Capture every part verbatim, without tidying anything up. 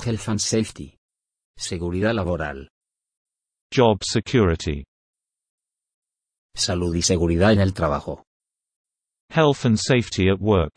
Health and safety. Seguridad laboral. Job security. Salud y seguridad en el trabajo. Health and safety at work.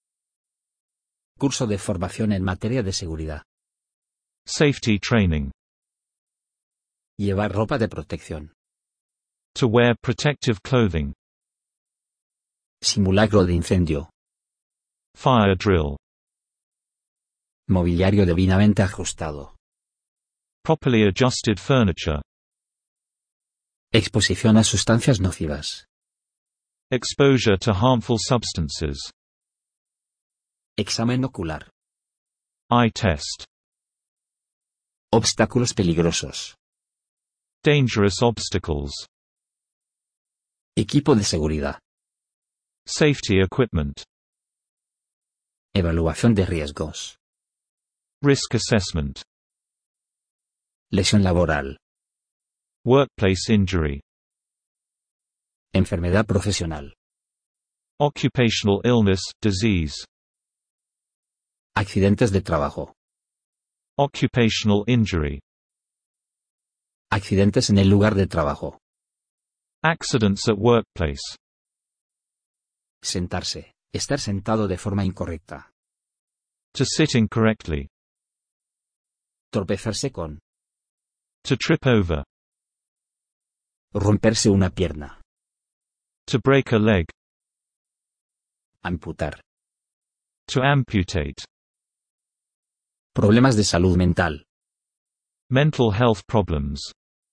Curso de formación en materia de seguridad. Safety training. Llevar ropa de protección. To wear protective clothing. Simulacro de incendio. Fire drill. Mobiliario debidamente ajustado. Properly adjusted furniture. Exposición a sustancias nocivas. Exposure to harmful substances. Examen ocular. Eye test. Obstáculos peligrosos. Dangerous obstacles. Equipo de seguridad. Safety equipment. Evaluación de riesgos. Risk assessment. Lesión laboral. Workplace injury. Enfermedad profesional. Occupational illness, disease. Accidentes de trabajo. Occupational injury. Accidentes en el lugar de trabajo. Accidents at workplace. Sentarse. Estar sentado de forma incorrecta. To sit incorrectly. Tropezarse con. To trip over. Romperse una pierna. To break a leg. Amputar. To amputate. Problemas de salud mental. Mental health problems.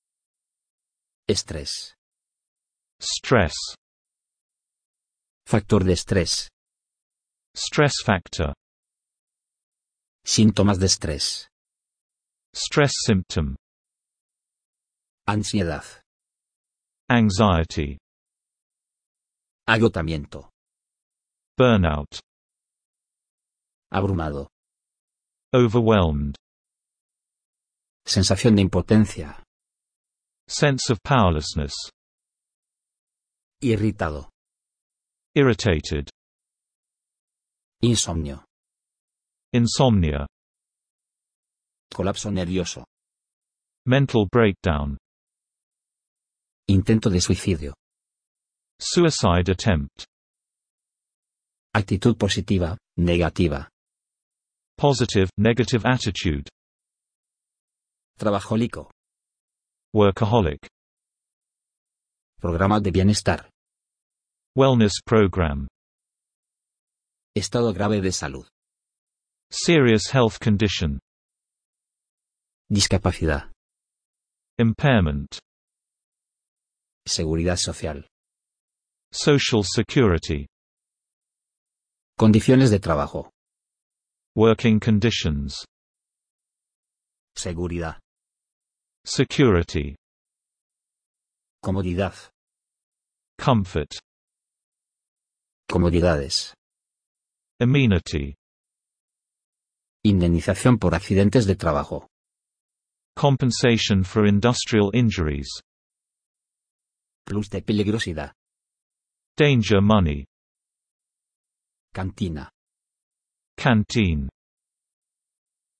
Estrés. Stress. Factor de estrés. Stress factor. Síntomas de estrés. Stress symptom. Ansiedad. Anxiety. Agotamiento. Burnout. Abrumado. Overwhelmed. Sensación de impotencia. Sense of powerlessness. Irritado. Irritated. Insomnio. Insomnia. Colapso nervioso. Mental breakdown. Intento de suicidio. Suicide attempt. Actitud positiva, negativa. Positive, negative attitude. Trabajólico. Workaholic. Programa de bienestar. Wellness program. Estado grave de salud. Serious health condition. Discapacidad. Impairment. Seguridad social. Social security. Condiciones de trabajo. Working conditions. Seguridad. Security. Comodidad. Comfort. Comodidades. Amenity. Indemnización por accidentes de trabajo. Compensation for industrial injuries. Plus de peligrosidad. Danger money. Cantina. Canteen.